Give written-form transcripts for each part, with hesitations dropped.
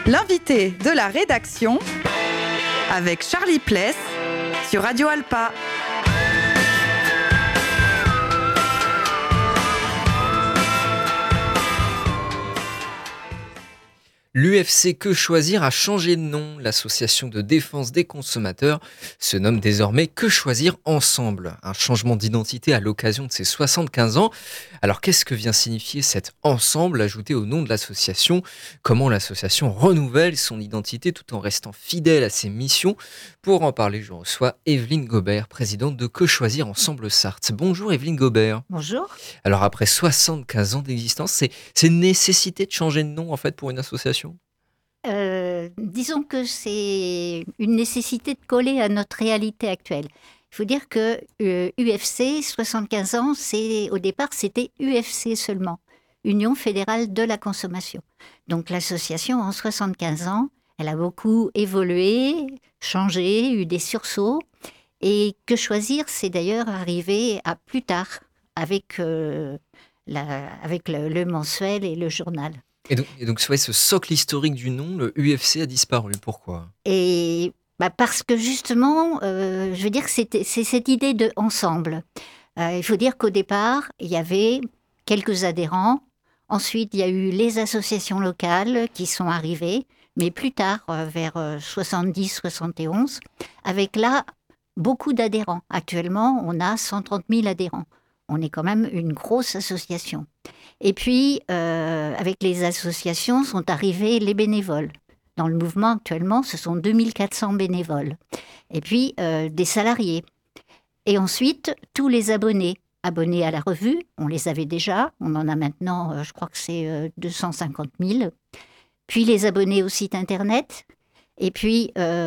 L'invité de la rédaction avec Charlie Pless sur Radio Alpa. L'UFC Que Choisir a changé de nom. L'association de défense des consommateurs se nomme désormais Que Choisir Ensemble. Un changement d'identité à l'occasion de ses 75 ans. Alors qu'est-ce que vient signifier cet ensemble ajouté au nom de l'association ? Comment l'association renouvelle son identité tout en restant fidèle à ses missions ? Pour en parler, je reçois Evelyne Gobert, présidente de Que Choisir Ensemble Sarthe. Bonjour Evelyne Gobert. Bonjour. Alors après 75 ans d'existence, c'est une nécessité de changer de nom en fait pour une association ? Disons que c'est une nécessité de coller à notre réalité actuelle. Il faut dire que UFC, 75 ans, au départ, c'était UFC seulement, Union fédérale de la consommation. Donc l'association, en 75 ans, elle a beaucoup évolué, changé, eu des sursauts. Et Que Choisir, c'est d'ailleurs arrivé à plus tard, avec le mensuel et le journal. Et donc ce socle historique du nom, le UFC, a disparu. Pourquoi ? Parce que justement, je veux dire que c'est cette idée de ensemble. Il faut dire qu'au départ, il y avait quelques adhérents. Ensuite, il y a eu les associations locales qui sont arrivées, mais plus tard, vers 70-71, avec là beaucoup d'adhérents. Actuellement, on a 130 000 adhérents. On est quand même une grosse association. Et puis, avec les associations, sont arrivés les bénévoles. Dans le mouvement, actuellement, ce sont 2400 bénévoles. Et puis, des salariés. Et ensuite, tous les abonnés. Abonnés à la revue, on les avait déjà. On en a maintenant, je crois que c'est 250 000. Puis, les abonnés au site Internet. Et puis,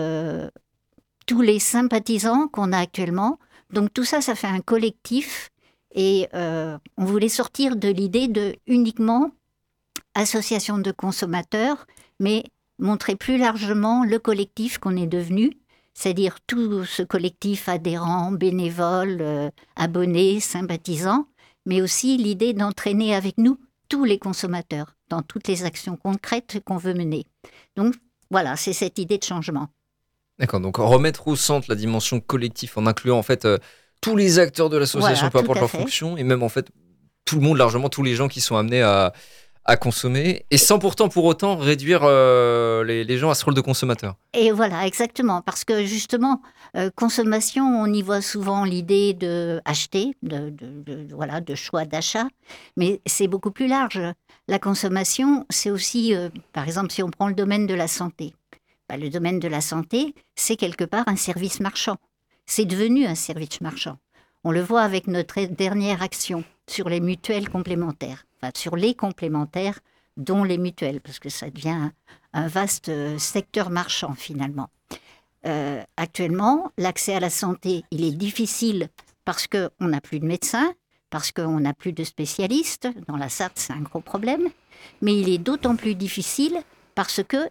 tous les sympathisants qu'on a actuellement. Donc, tout ça, ça fait un collectif. Et on voulait sortir de l'idée de uniquement association de consommateurs, mais montrer plus largement le collectif qu'on est devenu, c'est-à-dire tout ce collectif adhérents, bénévoles, abonnés, sympathisants, mais aussi l'idée d'entraîner avec nous tous les consommateurs dans toutes les actions concrètes qu'on veut mener. Donc voilà, c'est cette idée de changement. D'accord, donc remettre au centre la dimension collective en incluant en fait tous les acteurs de l'association, peu importe leur fonction, et même en fait tout le monde, largement tous les gens qui sont amenés à consommer, et sans pourtant pour autant réduire les gens à ce rôle de consommateur. Et voilà, exactement, parce que justement, consommation, on y voit souvent l'idée de acheter, de choix d'achat, mais c'est beaucoup plus large. La consommation, c'est aussi, par exemple, si on prend le domaine de la santé, le domaine de la santé, c'est quelque part un service marchand. C'est devenu un service marchand. On le voit avec notre dernière action sur les mutuelles complémentaires, enfin sur les complémentaires, dont les mutuelles, parce que ça devient un vaste secteur marchand finalement. Actuellement, l'accès à la santé, il est difficile parce qu'on n'a plus de médecins, parce qu'on n'a plus de spécialistes. Dans la Sarthe, c'est un gros problème. Mais il est d'autant plus difficile parce que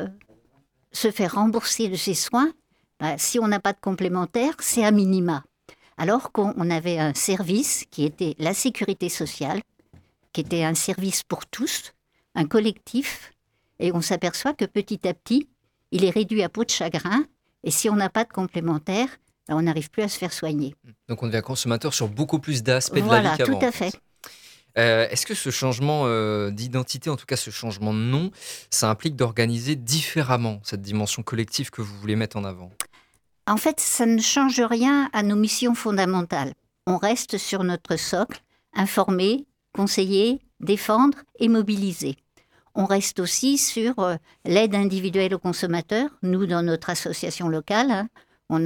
se faire rembourser de ses soins, si on n'a pas de complémentaire, c'est à minima. Alors qu'on avait un service qui était la sécurité sociale, qui était un service pour tous, un collectif, et on s'aperçoit que petit à petit, il est réduit à peau de chagrin, et si on n'a pas de complémentaire, on n'arrive plus à se faire soigner. Donc on devient consommateur sur beaucoup plus d'aspects de la vie qu'avant. Voilà, tout à fait. Est-ce que ce changement d'identité, en tout cas ce changement de nom, ça implique d'organiser différemment cette dimension collective que vous voulez mettre en avant ? En fait, ça ne change rien à nos missions fondamentales. On reste sur notre socle, informer, conseiller, défendre et mobiliser. On reste aussi sur l'aide individuelle aux consommateurs. Nous, dans notre association locale, on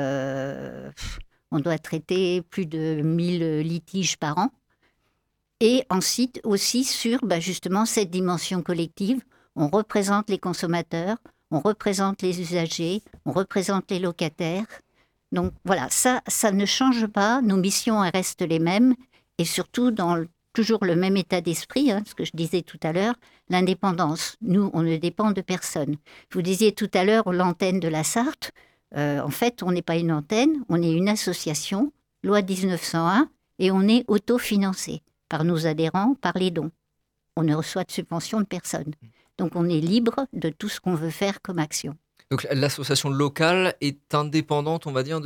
doit traiter plus de 1000 litiges par an. Et ensuite aussi sur justement cette dimension collective, on représente les consommateurs, on représente les usagers, on représente les locataires. Donc voilà, ça ne change pas, nos missions restent les mêmes, et surtout dans toujours le même état d'esprit, ce que je disais tout à l'heure, l'indépendance. Nous, on ne dépend de personne. Vous disiez tout à l'heure l'antenne de la Sarthe, en fait, on n'est pas une antenne, on est une association, loi 1901, et on est autofinancé par nos adhérents, par les dons. On ne reçoit de subvention de personne. Donc on est libre de tout ce qu'on veut faire comme action. Donc l'association locale est indépendante, on va dire,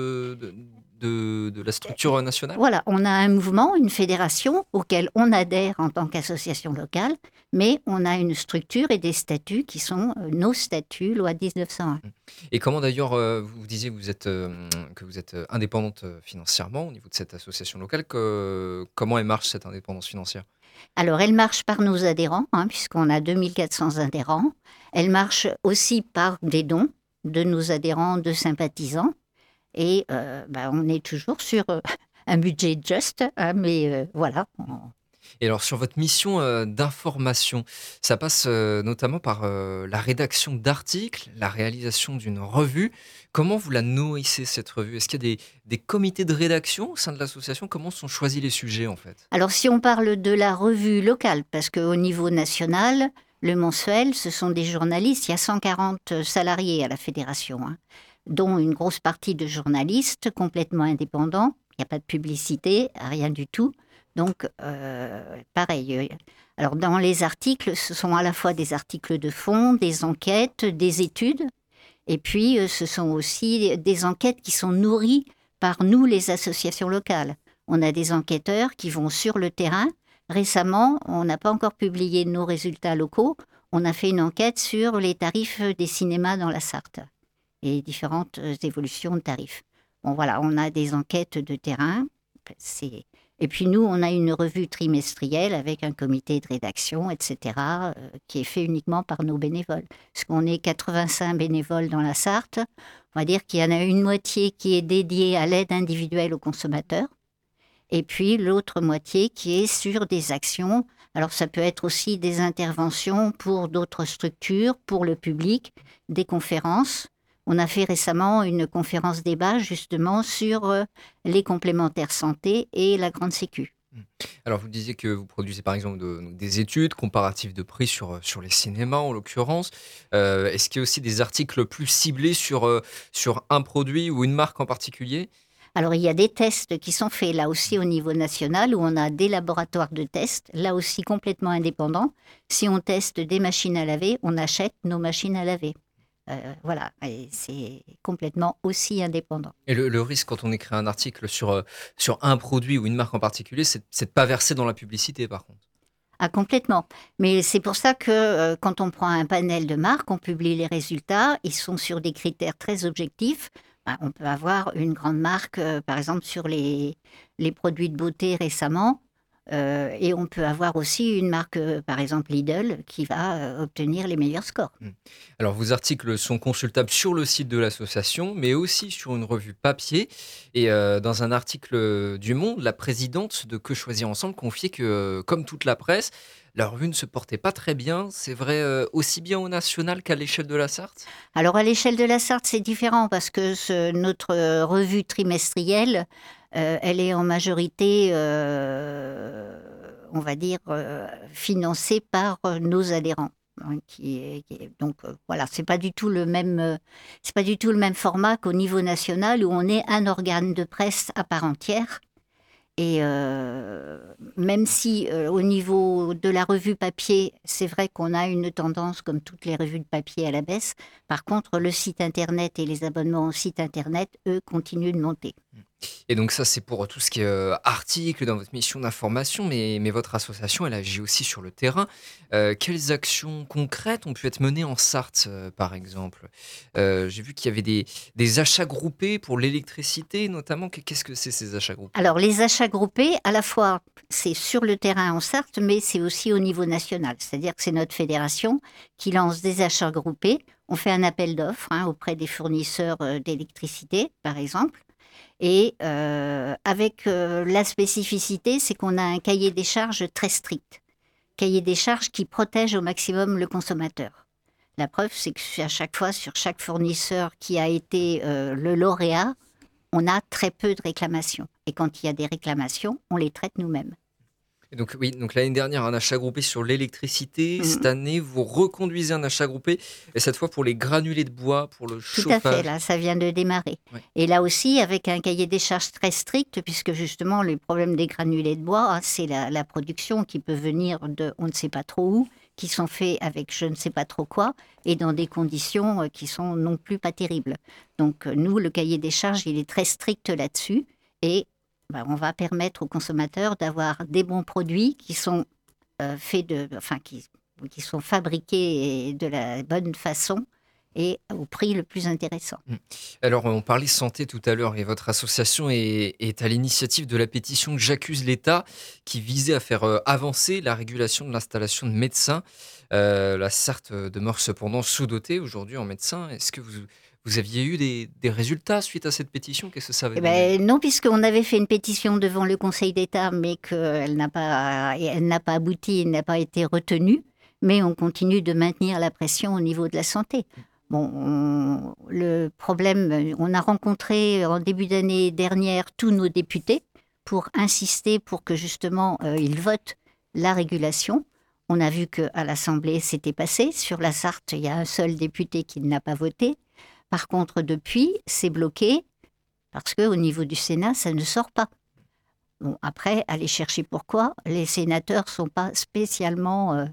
de la structure nationale? Voilà, on a un mouvement, une fédération auquel on adhère en tant qu'association locale, mais on a une structure et des statuts qui sont nos statuts, loi 1901. Et comment d'ailleurs, vous disiez que vous êtes indépendante financièrement au niveau de cette association locale, comment elle marche cette indépendance financière? Alors, elle marche par nos adhérents, puisqu'on a 2400 adhérents. Elle marche aussi par des dons de nos adhérents, de sympathisants. Et on est toujours sur un budget juste, mais voilà. Et alors sur votre mission d'information, ça passe notamment par la rédaction d'articles, la réalisation d'une revue. Comment vous la nourrissez cette revue? Est-ce qu'il y a des comités de rédaction au sein de l'association? Comment sont choisis les sujets en fait? Alors, si on parle de la revue locale, parce qu'au niveau national, le mensuel, ce sont des journalistes. Il y a 140 salariés à la fédération, dont une grosse partie de journalistes complètement indépendants. Il n'y a pas de publicité, rien du tout. Donc, pareil. Alors, dans les articles, ce sont à la fois des articles de fond, des enquêtes, des études. Et puis, ce sont aussi des enquêtes qui sont nourries par nous, les associations locales. On a des enquêteurs qui vont sur le terrain. Récemment, on n'a pas encore publié nos résultats locaux. On a fait une enquête sur les tarifs des cinémas dans la Sarthe et différentes évolutions de tarifs. Bon, voilà, on a des enquêtes de terrain. Et puis nous, on a une revue trimestrielle avec un comité de rédaction, etc., qui est fait uniquement par nos bénévoles. Parce qu'on est 85 bénévoles dans la Sarthe. On va dire qu'il y en a une moitié qui est dédiée à l'aide individuelle aux consommateurs. Et puis l'autre moitié qui est sur des actions. Alors ça peut être aussi des interventions pour d'autres structures, pour le public, des conférences. On a fait récemment une conférence débat justement sur les complémentaires santé et la grande sécu. Alors vous disiez que vous produisez par exemple des études comparatives de prix sur les cinémas en l'occurrence. Est-ce qu'il y a aussi des articles plus ciblés sur un produit ou une marque en particulier? Alors, il y a des tests qui sont faits là aussi au niveau national où on a des laboratoires de tests, là aussi complètement indépendants. Si on teste des machines à laver, on achète nos machines à laver. Voilà, et c'est complètement aussi indépendant. Et le risque quand on écrit un article sur un produit ou une marque en particulier, c'est de ne pas verser dans la publicité par contre. Ah, complètement. Mais c'est pour ça que quand on prend un panel de marques, on publie les résultats, ils sont sur des critères très objectifs. On peut avoir une grande marque, par exemple, sur les produits de beauté récemment, et on peut avoir aussi une marque, par exemple Lidl, qui va obtenir les meilleurs scores. Alors vos articles sont consultables sur le site de l'association, mais aussi sur une revue papier. Et dans un article du Monde, la présidente de Que Choisir Ensemble confiait que, comme toute la presse, la revue ne se portait pas très bien. C'est vrai aussi bien au national qu'à l'échelle de la Sarthe? Alors à l'échelle de la Sarthe, c'est différent parce que notre revue trimestrielle, elle est en majorité, on va dire, financée par nos adhérents. Donc voilà, c'est pas du tout le même format qu'au niveau national où on est un organe de presse à part entière. Et même si au niveau de la revue papier, c'est vrai qu'on a une tendance, comme toutes les revues de papier, à la baisse. Par contre, le site internet et les abonnements au site internet, eux, continuent de monter. Et donc ça, c'est pour tout ce qui est article dans votre mission d'information, mais votre association, elle agit aussi sur le terrain. Quelles actions concrètes ont pu être menées en Sarthe, par exemple? J'ai vu qu'il y avait des achats groupés pour l'électricité, notamment. Qu'est-ce que c'est ces achats groupés? Alors, les achats groupés, à la fois, c'est sur le terrain en Sarthe, mais c'est aussi au niveau national. C'est-à-dire que c'est notre fédération qui lance des achats groupés. On fait un appel d'offres auprès des fournisseurs d'électricité, par exemple. Et avec la spécificité, c'est qu'on a un cahier des charges très strict. Cahier des charges qui protège au maximum le consommateur. La preuve, c'est que à chaque fois, sur chaque fournisseur qui a été le lauréat, on a très peu de réclamations. Et quand il y a des réclamations, on les traite nous-mêmes. Et donc oui, donc l'année dernière, un achat groupé sur l'électricité. Cette année, vous reconduisez un achat groupé, et cette fois pour les granulés de bois, pour le chauffage. Tout à fait, là, ça vient de démarrer. Ouais. Et là aussi, avec un cahier des charges très strict, puisque justement, le problème des granulés de bois, c'est la production qui peut venir de on ne sait pas trop où, qui sont faits avec je ne sais pas trop quoi et dans des conditions qui sont non plus pas terribles. Donc nous, le cahier des charges, il est très strict là-dessus et on va permettre aux consommateurs d'avoir des bons produits qui sont qui sont fabriqués de la bonne façon et au prix le plus intéressant. Alors, on parlait santé tout à l'heure et votre association est à l'initiative de la pétition J'accuse l'État qui visait à faire avancer la régulation de l'installation de médecins. La CERT demeure cependant sous-dotée aujourd'hui en médecins. Est-ce que vous aviez eu des résultats suite à cette pétition? Qu'est-ce que ça avait donné? Non, puisqu'on avait fait une pétition devant le Conseil d'État, mais qu'elle n'a pas abouti, elle n'a pas été retenue. Mais on continue de maintenir la pression au niveau de la santé. Bon, le problème, on a rencontré en début d'année dernière tous nos députés pour insister pour que justement ils votent la régulation. On a vu qu'à l'Assemblée, c'était passé. Sur la Sarthe, il y a un seul député qui n'a pas voté. Par contre, depuis, c'est bloqué parce qu'au niveau du Sénat, ça ne sort pas. Bon, après, aller chercher pourquoi. Les sénateurs ne sont pas spécialement,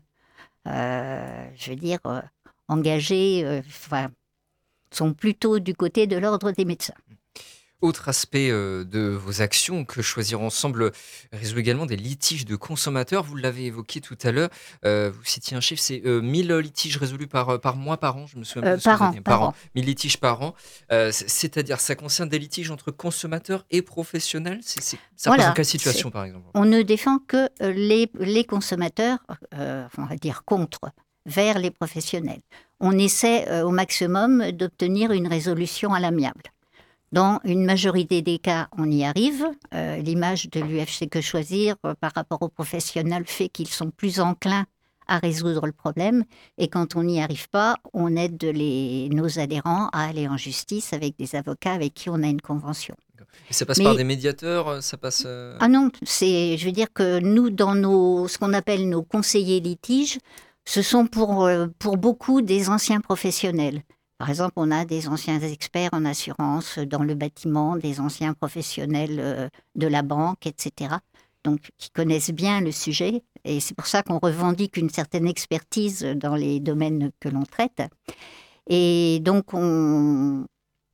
engagés, sont plutôt du côté de l'ordre des médecins. Autre aspect de vos actions, Que choisir ensemble résout également des litiges de consommateurs. Vous l'avez évoqué tout à l'heure. Vous citiez un chiffre, c'est 1000 litiges résolus par mois, par an. Je me souviens plus de ce que vous avez dit. Par an. 1000 litiges par an. C'est-à-dire, ça concerne des litiges entre consommateurs et professionnels. Ça représente quelle situation, par exemple? On ne défend que les consommateurs, on va dire contre, vers les professionnels. On essaie au maximum d'obtenir une résolution à l'amiable. Dans une majorité des cas, on y arrive. L'image de l'UFC Que Choisir par rapport aux professionnels fait qu'ils sont plus enclins à résoudre le problème. Et quand on n'y arrive pas, on aide nos adhérents à aller en justice avec des avocats avec qui on a une convention. Et ça passe par des médiateurs, ça passe... Ah non, je veux dire que nous, dans ce qu'on appelle nos conseillers litiges, ce sont pour beaucoup des anciens professionnels. Par exemple, on a des anciens experts en assurance dans le bâtiment, des anciens professionnels de la banque, etc. Donc, qui connaissent bien le sujet. Et c'est pour ça qu'on revendique une certaine expertise dans les domaines que l'on traite. Et donc, dans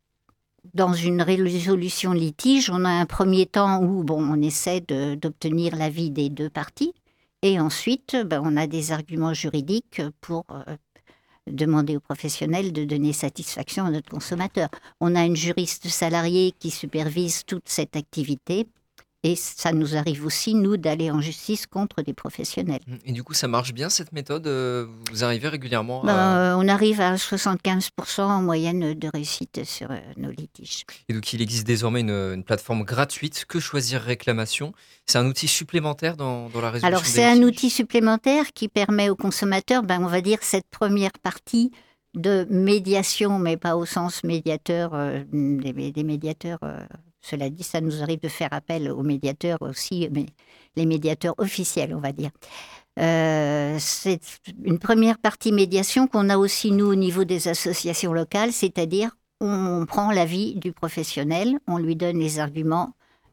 une résolution litige, on a un premier temps où on essaie d'obtenir l'avis des deux parties. Et ensuite, on a des arguments juridiques pour demander aux professionnels de donner satisfaction à notre consommateur. On a une juriste salariée qui supervise toute cette activité et ça nous arrive aussi, nous, d'aller en justice contre des professionnels. Et du coup, ça marche bien cette méthode? Vous arrivez régulièrement on arrive à 75% en moyenne de réussite sur nos litiges. Et donc, il existe désormais une plateforme gratuite, Que choisir réclamation. C'est un outil supplémentaire dans la résolution Alors, des c'est un litiges? outil supplémentaire qui permet aux consommateurs, on va dire, cette première partie de médiation, mais pas au sens médiateur, des médiateurs. Cela dit, ça nous arrive de faire appel aux médiateurs aussi, mais les médiateurs officiels, on va dire. C'est une première partie médiation qu'on a aussi, nous, au niveau des associations locales, c'est-à-dire on prend l'avis du professionnel, on lui donne les arguments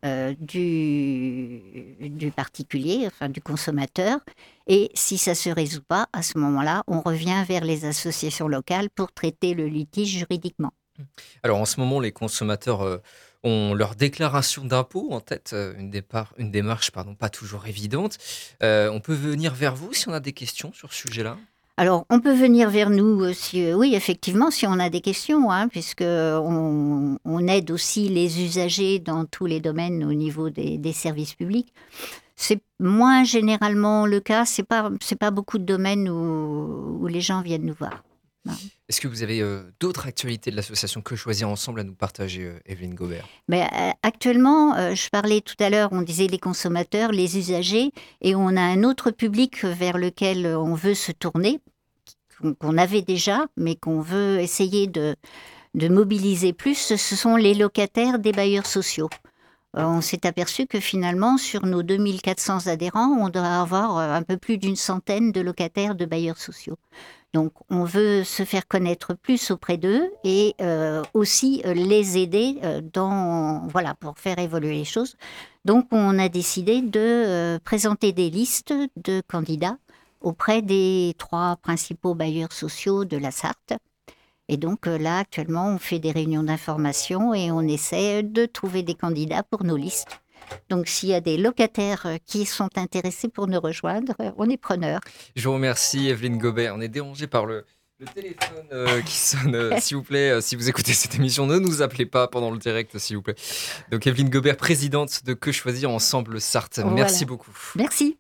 du particulier, enfin du consommateur, et si ça ne se résout pas, à ce moment-là, on revient vers les associations locales pour traiter le litige juridiquement. Alors, en ce moment, les consommateurs ont leur déclaration d'impôt en tête, une démarche pas toujours évidente. On peut venir vers vous si on a des questions sur ce sujet-là? Alors, on peut venir vers nous, oui, effectivement, si on a des questions, puisque on aide aussi les usagers dans tous les domaines au niveau des services publics. C'est moins généralement le cas, c'est pas beaucoup de domaines où les gens viennent nous voir. Non. Est-ce que vous avez d'autres actualités de l'association Que choisir ensemble à nous partager, Evelyne Gobert? Actuellement, je parlais tout à l'heure, on disait les consommateurs, les usagers, et on a un autre public vers lequel on veut se tourner, qu'on avait déjà, mais qu'on veut essayer de mobiliser plus, ce sont les locataires des bailleurs sociaux. On s'est aperçu que finalement, sur nos 2400 adhérents, on doit avoir un peu plus d'une centaine de locataires de bailleurs sociaux. Donc, on veut se faire connaître plus auprès d'eux et aussi les aider pour faire évoluer les choses. Donc, on a décidé de présenter des listes de candidats auprès des 3 principaux bailleurs sociaux de la Sarthe. Et donc là, actuellement, on fait des réunions d'information et on essaie de trouver des candidats pour nos listes. Donc s'il y a des locataires qui sont intéressés pour nous rejoindre, on est preneurs. Je vous remercie, Evelyne Gobet. On est dérangé par le téléphone qui sonne. S'il vous plaît, si vous écoutez cette émission, ne nous appelez pas pendant le direct, s'il vous plaît. Donc Evelyne Gobet, présidente de Que choisir ensemble Sarthe. Merci beaucoup. Merci.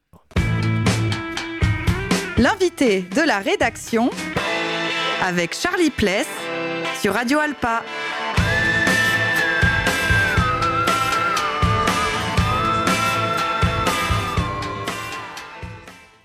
L'invité de la rédaction avec Charlie Pless sur Radio Alpa.